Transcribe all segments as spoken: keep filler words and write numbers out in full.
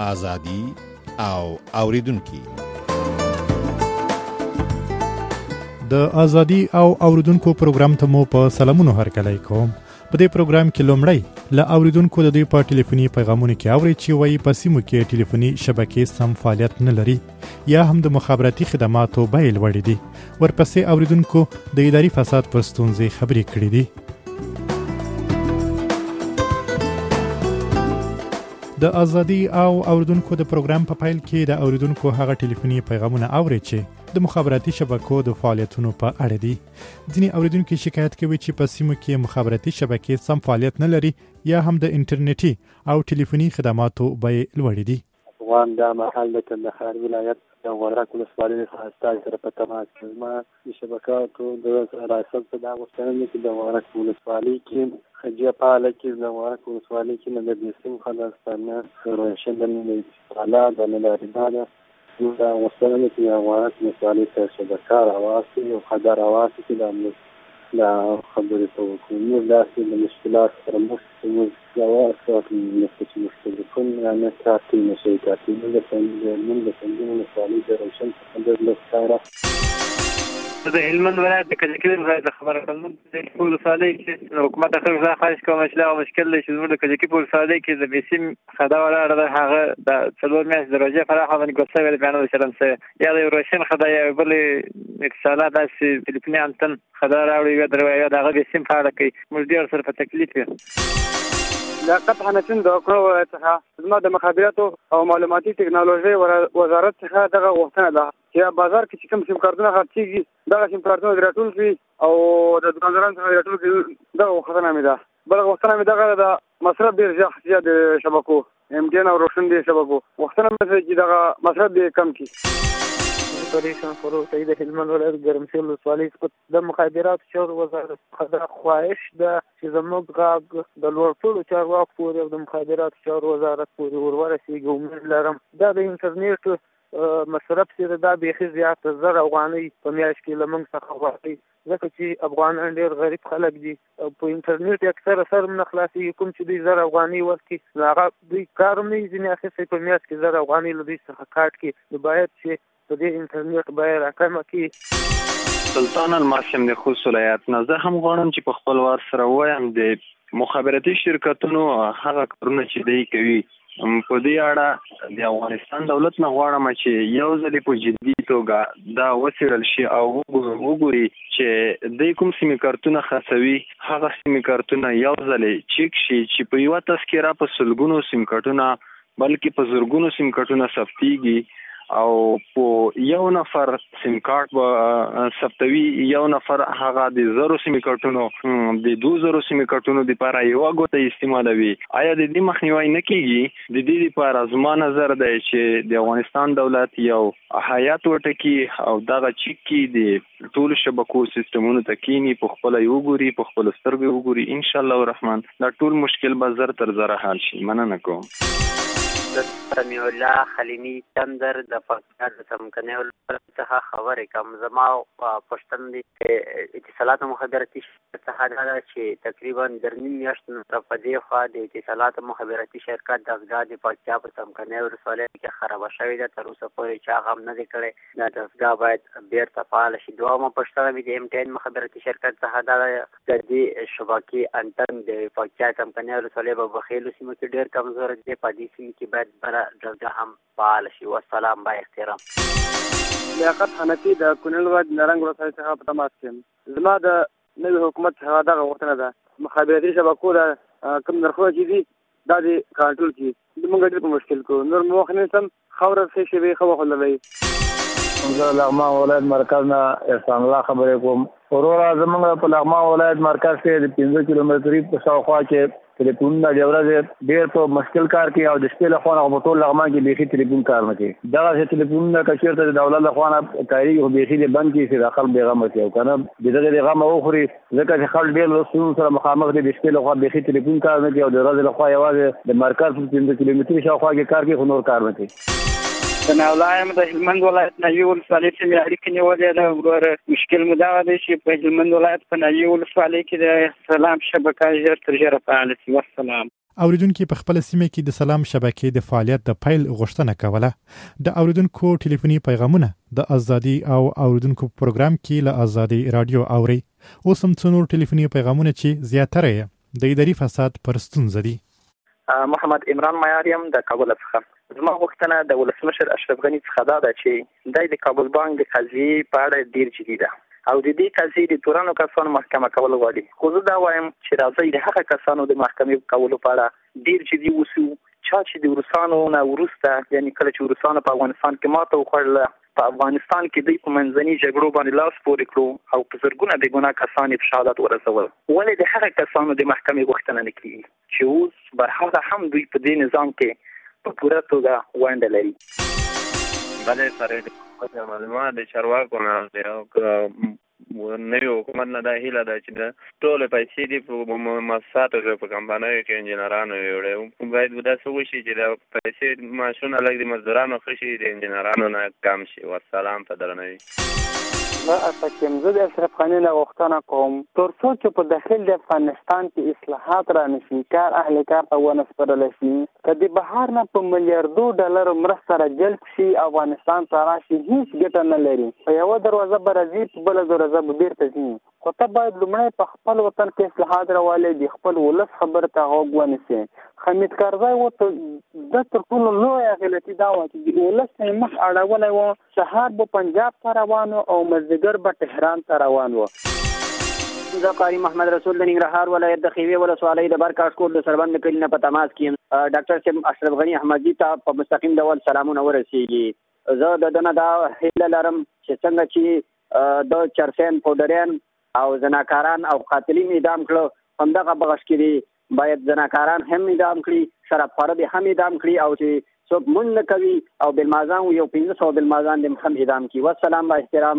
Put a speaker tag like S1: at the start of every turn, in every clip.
S1: ازادي او اوریدونکو.
S2: د ازادي او اوریدونکو پروګرام ته مو په سلامونو هرکلی کوم. په دې پروګرام کې لومړی له اوریدونکو د دوی په ټلیفوني پیغامونو کې اوري چې وایي په سیمو کې ټلیفوني شبکې سم فعالیت نه لري یا هم د مخابراتي خدماتو بیې لوړې دي. ورپسې اوریدونکو د اداري فساد پر ستونزې خبرې کړې دي. د ازادي او اوریدونکو د پروګرام په پایل کې د اوریدونکو هغه ټلیفوني پیغامونه اوري چې د مخابراتي شبکو د فعالیتونو په اړه دي. ځینې اوریدونکو شکایت کوي چې په سیمو کې مخابراتي شبکې سم فعالیت نه لري یا هم د انټرنیټي او ټلیفوني خدماتو بیې لوړې دي.
S3: افغان دا محل د کندهار ولایت د غورک ولسوالۍ څخه ستاسو سره په تماس کې زما د شبکاتو د ریاست په دغه څرنګه کې د غورک ولسوالۍ کې خجیه پاله کې د غورک ولسوالۍ کې نه د بیسیم خلاصانه روشن د تعالی د نلارینه دا وسلمه کې غورک ولسوالۍ ته شبکه راواسي او خبر راواسي چې د لا خبرې ته وکړو داسې د مشکلات سره مخ شوو جواب ساتل نفسي مشکلتون يعني كاتي مشي كاتي من من من من مسالي درشن خبر لساره
S4: د هلمند ولایت د کجکي ولایت خبره کوم د ټول صالح کې حکومت خلک خارج کوم مشکل او مشکل چې زموږ د کجکي په صالح کې د بیسیم خدا ولاړ د هغه د څلور میاشتې درجه فراخه باندې ګوسه ویل بیان وشرم سه یا د روشن خدای بل اتصالات داسې ټلیفوني انتن خدا راوړي و دروي دغه بیسیم فعال کوي موږ ډیر سره په تکلیف یو.
S3: لا قطعا نتن د کړو څخه زما د مخابراتو او معلوماتي ټکنالوژي وزارت څخه دغه غوښتنه ده چې بازار کې کوم سیم کارتونه خرڅيږي دغه سیم کارتونه درټول شي او د دکاندارانو څخه درټول شي دغه غوښتنه مې ده. بل غوښتنه مې دغه د مصرف ډیر ځخ د شبکو ام ټي ان او روشن دي شبکو غوښتنه مې چې دغه مصرف به کم کړي.
S4: پریشان خورو سید هلمند ولایت ګرمسیر ولسوالۍ څخه د مخابراتو شور وزارت خدای خواهش ده چې زموږ غږ د لوړ ټولو چارواکو پورې او د مخابراتو شور وزارت پورې ورورسیږي. امید لرم دا د انټرنیټ مصرف چې دا بیخي زیات زر افغانۍ په میاشت کې له موږ څخه غواړي ځکه چې افغانان ډېر غریب خلک دي په انټرنیټ اکثره سر نه خلاصېږي کوم چې دوی زر افغانۍ ورکړي نو هغه دوی کار هم نه ځینې اخیستی په میاشت کې زر افغانۍ له دوی څخه کاټ کړي نو باید چې په دې انټرنیټ بیه راکمه کړي.
S5: سلطان الماسم د خوست ولایت نه زه هم غواړم چې په خپل وار سره وایم د مخابراتي شرکتونو هغه کارونه چې دوی کوي په دې اړه د افغانستان دولت نه غواړم چې یو ځل په جدي توګه دا وڅېړل شي او وګوري چې د کوم سیمې کارتونه خاصوي هغه سیمې کارتونه یو ځل چیک شي چې په یو تذکره په سلګونو سیم کارتونه بلکې په زرګونو سیم کارتونه ثبتيږي او په یو نفر سیم کارت به ثبتوي یو نفر هغه د زرو سیم کارتونو د دوه زرو سیم کارتونو د لپاره یو غوته استعمالوي. آیا د دې مخنیوي نه کیږي؟ د دې لپاره زما نظر دی چې د افغانستان دولت یو حیات وټکی او دغه چیک کی د ټول شبکو سیستمونو تکینی په خپل یو ګوري په خپل سترګو وګوري ان شاء الله الرحمن دا ټول مشکل به زر تر زر حل شي. مننه کوم.
S6: سمیع الله خلیمی تندر د پاکستان د سمکنه څخه خبرې کوم. زما پښتون دي اتصالات مخابراتي څخه دا چې تقریبا د نیم میاشتو په دې خوا د اتصالات مخابراتي شرکت د ځګا د پاکستان په سمکنه ولسوالۍ کې خراب شوی ده تر اوسه پورې چې هغه نه دی کړی دا د ځګا باید بیرته فعال شي. دوامه پښتون دي ام ټي ان مخابراتي شرکت څخه دا د دې شبکې انتن د پاکستان سمکنه ولسوالۍ په بخیلو سیمو کې ډېر کمزور دي په دې سیمه کې برا درجه هم فعال شي. والسلام با احترام.
S3: لیاقت حنفي د کونړ ولایت نرنګ ولسوالۍ څخه په تماس کې زما د نوي حکومت څخه دغه غوښتنه ده مخابراتي شبکو د کوم نرخونه چې دي دا د کنټرول کړي موږ ډېر په مشکل کو نور مو خنه سم خوره څه شي به خو خلوي.
S7: زه لغمان ولایت مرکز نه احسان الله خبرې کوم. ورور زمونږ په لغمان ولایت مرکز کې د پنځه کیلومتري په شاوخوا کې ټلیفونونه د ورځې ډېر په مشکل کار کوي او د شپې له خوا نه په ټول لغمان کې بیخي ټلیفون کار نه کوي. دغه ټلیفونونه که چېرته د دولت له خوا نه کارېږي خو بیخي دې بند کړي چې د خلک بېغمه کړي او که نه د دغې د غمه وخوري ځکه چې خلک ډېر له ستونزو سره مخامخ دي د شپې له خوا بیخي ټلیفون کار نه کوي او د ورځې له خوا یوازې د مرکز په پنځه کیلومتري شاوخوا کې کار کوي خو نور کار نه کوي.
S4: ثناء الله یم د هلمند ولایت ناوې ولسوالۍ څخه اړیکې نیولې ده. وروره مشکل مو دغه دی چې په هلمند ولایت په ناوې ولسوالۍ کې د سلام شبکه ژر تر ژره فعاله شي. والسلام.
S2: اوریدونکو په خپل سیمه کې د سلام شبکې د فعالیت د فایل غوښتنه کوله. د اوریدونکو ټلیفوني پیغامونه د ازادي او اوریدونکو پروګرام کې له ازادي رادیو اوري. اوس هم څو نور ټلیفوني پیغامونه چې زیاتره یې د اداري فساد پر ستونزه دي.
S8: محمد عمران معیاریم د کابل څخه. زما غوښتنه د ولسمشر اشرف غني څخه دا ده چې د کابل بانک د قضیې په اړه ډیر جدي ده او د دې قضیې د تورانو کسانو محکمه کول غواړي. خو زه دا وایم چې راځي د هغه کسانو د محکمې کولو په اړه ډیر جدي اوسو چا چې د روسانو نه ورسته، یعنی کله چې روسانو په افغانستان کې ماته وخوړله، په افغانستان کې دوی په منځني جګړو باندې لاس پورې کړو او په زرګونه د ګناه کسان په شهادت ورسول. ولې د هغه کسانو د محکمې غوښتنه نه کیږي چې اوس برحاله هم دوی په دې نظام کې په پوره توګه ونډه لري؟
S5: بلې سره د معلومات د چارواکو نه او نوی حکومت نه دا هیله ده چې د ټولې پیسې دي په مؤسساتو کې په کمپنیو کې انجینرانو ویوړی. باید داسې وشي چې د پیسې معاشونه لږ د مزدورانو ښه شي، د انجینرانو نه کم شي. والسلام په درنوي.
S4: زه اسکیم زه د اشرف غني نه غوښتنه کوم تر څو چې په داخل د افغانستان کې اصلاحات رانشي، کار اهل کار ته ونه سپارل شي، که د بهر نه په میلیاردو ډالر مرسته را جلب شي افغانستان ته راشي، هیڅ ګټه نه لري. په یوه دروازه به راځي، په بله دروازه به بیرته ځي. خو ته باید لومړی په خپل وطن کې اصلاحات راولې، د خپل ولس خبرې ته غوږ ونیسي. حمید کرزی ورته د تر ټولو لویه غلطي دا وه چې د ولس نه یې مخ اړولی و. سهار به پنجاب ته روان و او مازدیګر به تهران ته روان و.
S6: زه قاری محمد رسول د ننګرهار ولایت د خیوې ولسوالۍ د برکاش کوټ د سربند کلي نه په تماس کې یم. ډاکټر صاحب اشرف غني احمدزي ته په مستقیم ډول سلامونه ورسېږي. زه د ده نه دا هیله لرم چې څنګه چې د چرسین پودریان او زناکاران او قاتلین اعدام کړه، همدغه بغش کې باید زناکاران هم اعدام کړي، شرابخواره دې هم اعدام کړي او چې څوک مونږ نه کوي او بلمازان یو پنځه سوه بلمازان دې هم اعدام کړي. والسلام با احترام.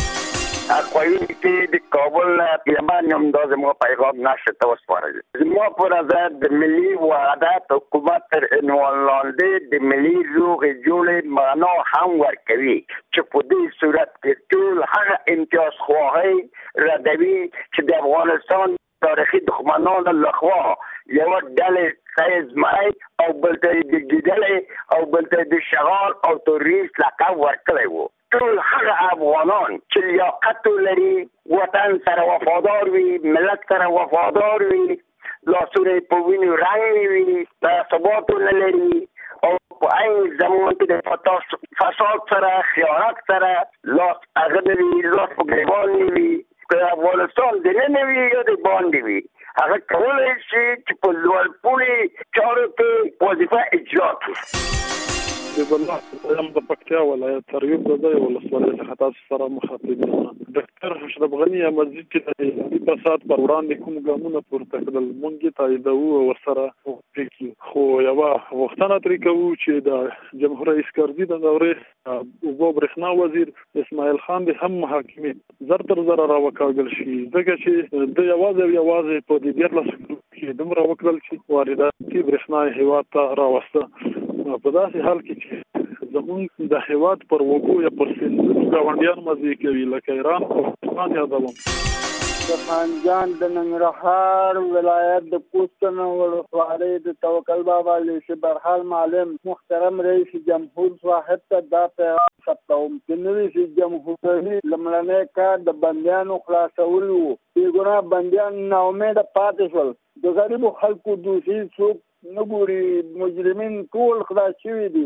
S9: اخوایی که د کابل پیمان یم دا زما پیغام نشته وسپارل. زما پر از د ملی وحدت حکومت تر عنوان لاندې د ملی روغ جوړ معنا هم ورکوي چې په دې صورت کې ټول هغه امتیاز خواهی ردوي چې د افغانستان تاریخي دښمنانو لخوا یو ډلې سایز مای او بل ته د ګیدلې او بل ته د شغال او توریست لقب ورکړی وو. ټول هغه افغانان چې لیاقت لري، وطن سره وفادار وي، ملت سره وفادار وي، لاسونه په وینو رنګ وي، ثبات نه لري او په عین زمان کې د فساد سره خیانت سره لاس هغه نه وي، لاس په ګریوان نه وي. که افغانستان د نه وي یا د باندې وي، هغه کولی شي چې په لوړ پوړي چارو کې وظیفه اجرا کړي.
S10: د بلخ یم د پکتیا ولایت تریوب د ځای ولسوالۍ څخه تاسو سره مخاطب یم. ډاکټر اشرف غني احمدزي چې د فساد پر وړاندې کوم ګامونه پورته کړل مونږ یې تاییدوو او ورسره وکړو. خو یوه غوښتنه ترې کوو چې د جمهور رئیس کرزي د دورې اوبو برېښنا وزیر اسماعیل خان دې هم محاکمې زر تر زره راوکاږل شي، ځکه چې د یوازې او یوازې په دې دیارلسو کلونو کې دومره وکړل چې وارداتي برېښنا یې هېواد ته راوسته. په داسې حال کې چې زمونږ د هېواد پر وګو یا پر سیندونو ګاونډیان مزې کوي لکه ایران او پاکستان یادوم.
S4: د خانجان د ننګرهار ولایت د پوسټن ولسوالۍ د توکل بابا لیسې برحال معلم محترم رئیس جمهور صاحب ته دا پیغام ثبتوم چې رئیس جمهور لومړنی کار د بندیانو خلاصول و. بېګناه بندیان ناامیده پاتې شول. د غریبو خلکو دوسي څوک نه ګوري، مجرمین ټول خلاص شوي دي.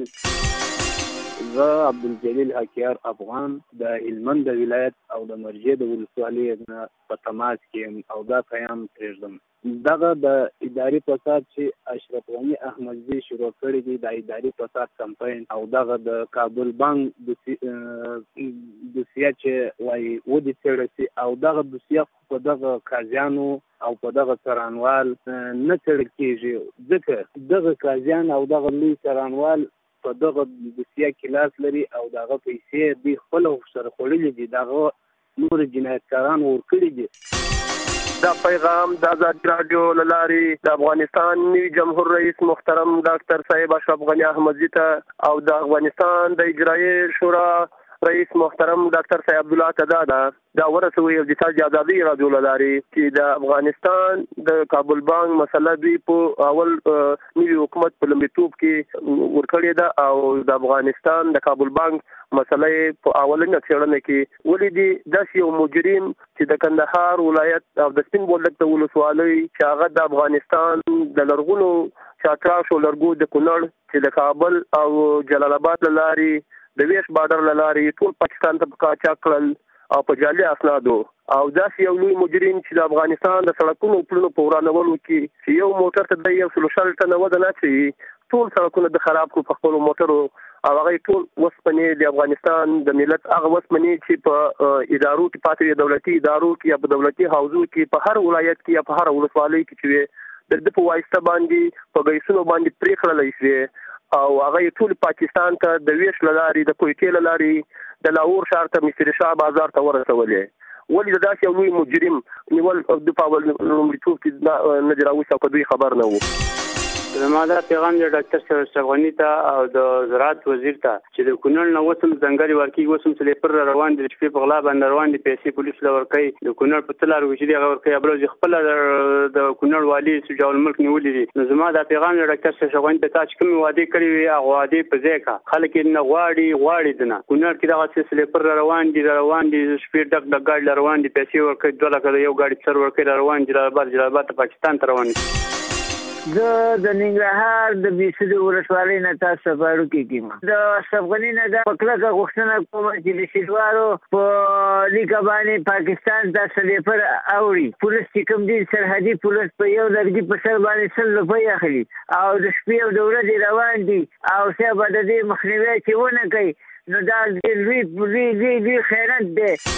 S3: زه عبدالجلیل حکیار افغان د هلمند د ولایت او د مرجې د ولسوالۍ نه په تماس کې یم او دا پیغام پرېږدم. دغه د اداري فساد چې اشرف غني احمدزي شروع کړی دی، د اداري فساد کمپاین او دغه د کابل بانک دوسیه چې وایي ودې څېړه سي او دغه دوسیه په دغه قاضیانو او په دغه څارنوال نه څېړل کېږي، ځکه دغه قاضیان او دغه لوی څارنوال په دغه دوسیه کې لاس لري او دغه پیسې دوی خپله سره خوړلي دي، دغه نور جنایتکاران ورکړي دي.
S11: دا پیغام د ازادي راډیو له لارې د افغانستان نوي جمهور رئیس محترم ډاکټر صاحب اشرف غني احمدزي ته او د افغانستان د اجرایي شورا رئیس محترم ډاکټر صاحب عبدالله تدادا دا ورسوي او د تاج ازادي رادیو لاري چې د افغانستان د کابل بانک مسله دوی په اول نوي حکومت په لومړیتوب کې ورکړې ده او د افغانستان د کابل بانک مسله په اولنه څېړنه کې ولې دي داسې یو مجرم چې د کندهار ولایت او د سپین بولدک د ولسوالۍ چې هغه د افغانستان د لرغونو شاکراش او لرګو د کونړ چې د کابل او جلال آباد لاري د ویش بارډر لاري ټول پاکستان ته قاچاق کړل او په جعلي اسنادو او داسې یو لوی مجرم چې د افغانستان د سړکونو پلونو په ورانولو کې چې یو موټر ته د یو سلو شل ټنه وزن اچوي ټول سړکونه د خراب کړو په خپلو موټرو او هغه ټول وسپنې د افغانستان د ملت هغه وسپنې چې په ادارو کې پاتې دولتي ادارو کې یا په دولتي حوزو کې په هر ولایت کې یا په هر ولسوالۍ کې چې د د په واسطه باندې په غیسونو باندې پرې کړل شي او هغه ټول پاکستان ته د ویش لاري د کویټې لاري د لاهور ښار ته مستری شاه بازار ته ورسولې ولې دا چې یو مجرم نیول د پاول لومړیتوب کې نه دراوي څه په دوی خبر نه وو.
S12: زما دا پیغام د ډاکټر صاحب افغاني ته او د زراعت وزیر ته چې د کونړ نه وسم ځنګلي ورکی وسم چې پر روان دي چې په غلا باندې روان دي پیسې پولیس لور کوي د کونړ په تلار وجدي هغه ورکی ابروز خپل د کونړ والی سجاول ملک نیولې دي نو زما دا پیغام د ډاکټر صاحب افغاني ته چې کوم وعده کړی وي هغه وعده په ځای کا خلک نه غواړي غواړي دنه کونړ کې دغه سلسله پر روان دي روان دي سپیډ ډک ډک ګاډي روان دي پیسې ورکوي دوه لکه یو ګاډي سر ورکوي روان دي جلال آباد جلال آباد پاکستان ته روان دي.
S13: زه د ننګرهار د بیسد ولسوالۍ نه تاسو باندې کېږم د افغاني نه د پکلکه غوښتنه کوم چې د شیدوارو په لیکه باندې پاکستان ته سلیپر اوړي پولیس چې کوم دي سرحدي پولیس په یو لرګي په سر باندې سل روپۍ اخلي او د شپې او د ورځې روان دي او څه به د دې مخنیوي چې ونه کوي نو دا لوی لوی لوی لوی خیرات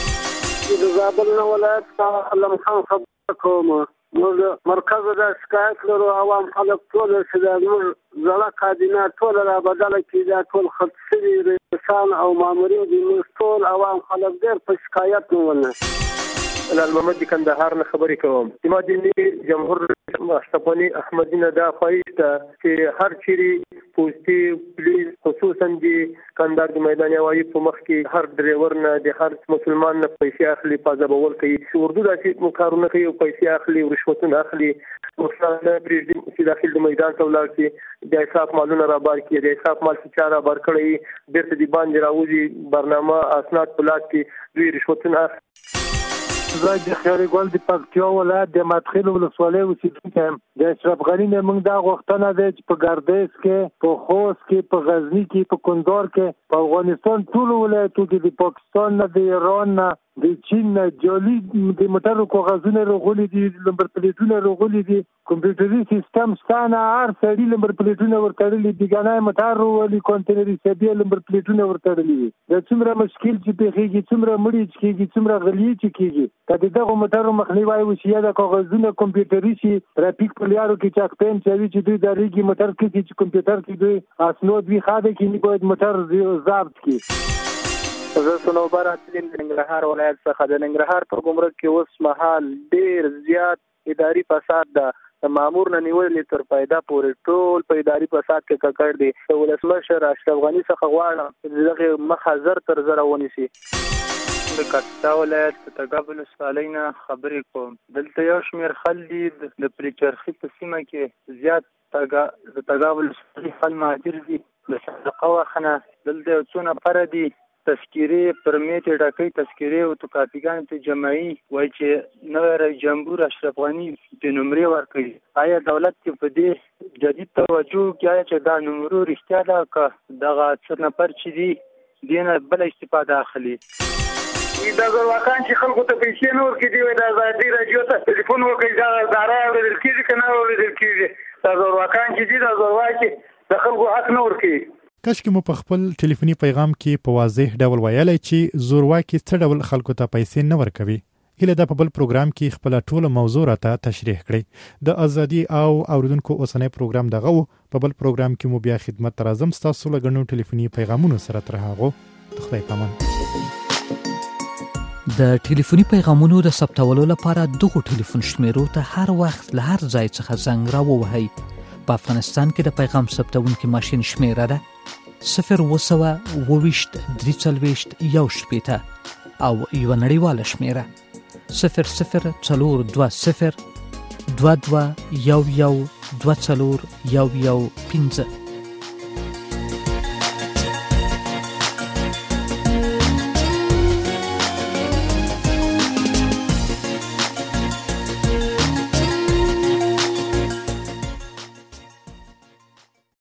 S13: دی.
S3: د زابل نه ولایت علم خان خبر کوم نو مرکز د شکایت لرو عوام خلک ټول چې د نور زړه کابینه ټول را بدله کړي دا ټول خط شوي رسان او مامورین دي ټول عوام خلک ډېر په شکایت نه ونه.
S11: لال محمد کندهار نه خبرې کوم چې ما د جمهور اشرفغني احمدی نه دا خواهش ده چې هر چیرې پوسټي پولیس خصوصا د کندهار د میدان هوایي په مخ کې هر ډرایور نه د هر مسلمان نه پیسې اخلي پازابول کوي اردو داسې کارونه کوي پیسې اخلي او رشوتونه اخلي مثلا پریزیدنت چې داخل د میدان ته ولاړ شي د حساب مالونه را بار کړي د حساب مال چې چاره بار کړي بیرته د باندې راوځي برنامه اسناد پلاټ کې دوی رشوتونه
S14: زه د خیري ګل د پکتیا ولایت د مدخل ولسوالۍ اوسیدونکی یم. د اشرف غني نه موږ دا غوښتنه ده چې په ګردیز کې په خوست کې په غزني کې په کندهار کې په افغانستان ټول ولایتو کې د پاکستان نه د ایران نه د چین نه جعلي د موټرو کاغذونه راغلي دي نمبر پلیټونه راغلي دي کمپیوټري سیستم ستانه هر سړي نمبر پلیټونه ورتړلي دي ګنای موټر ولې کونټینري سبي نمبر پلیټونه ورتړلي دي د څومره مشکل چې پیږي څومره مړي چې څومره غلي چې کیږي کله دغه موټرو مخنیوي وشي یا د کاغذونو کمپیوټري شي ټرافیک پلیارو کې چاک پین چې چې دوی د ریګي موټر کې چې کمپیوټر کې دوی اسناد وی خاده کې نه باید موټر ضبط کړي.
S4: زه سنوبر اصلي ننګرهار ولایت څخه د ننګرهار په ګمرک کې اوس مهال ډیر زیات اداري فساد ده د مامور نه نیولې تر پیدا پورې ټول په اداري فساد کې ککړ دي. د ولسمشر اشرف غني څخه غواړم چې دغه مخه زر تر زر ونیسي.
S12: د کټا ولایت په تګاب ولسوالۍ نه خبرې کوم. دلته یو شمېر خلک دي د پلچرخي په سیمه کې زیات د تګاب ولسوالۍ خلک مهاجر دي د صدقه وخنه دلته یو څو نفره دي تذکیرې پرمیت ډکې تذکیرې او توکاپیګان ته جمعي وای چې نو رئیس جمهور اشرف غني د نمرې ورکړي. آیا دولت په دې جدید توجه کوي چې دا نمرو رښتیا ده که دغه څو نفر چې دي دینه بل استفاده اخلي؟
S15: دا زورواکان چې خلکو ته پیسې نه ورکړي دی د ازادي راډیو ته ټلیفون وکړي دا دارا اورېدل کېږي که نه اورېدل کېږي دا زورواکان چې دي دا زورواکي د خلکو حق نه ورکوي.
S2: کاشکې مو په خپل ټلیفوني پیغام کې په واضح ډول ویلی چې زورواکي څه ډول خلکو ته پیسې نه ورکوي. هیله ده په بل پروګرام کې خپله ټوله موضوع راته تشریح کړئ. د ازادي او اوریدونکو اوسنی پروګرام دغه و. په بل پروګرام کې مو بیا خدمت ته راځم ستاسو له ګڼو ټلیفوني پیغامونو سره. تر هغو د خدای پامان.
S16: د ټلیفوني پیغامونو د ثبتولو لپاره دغو ټلیفون شمیرو ته هر وخت له هر ځای څخه زنګ راووهئ. په افغانستان کې د پیغام ثبتونکي ماشین شمیره ده صفر اوه سوه اوه ویشت درې څلوېښت یو شپېته او یوه نړیواله شمېره صفر صفر څلور دوه صفر دوه دوه یو یو دوه څلور یو یو پنځه.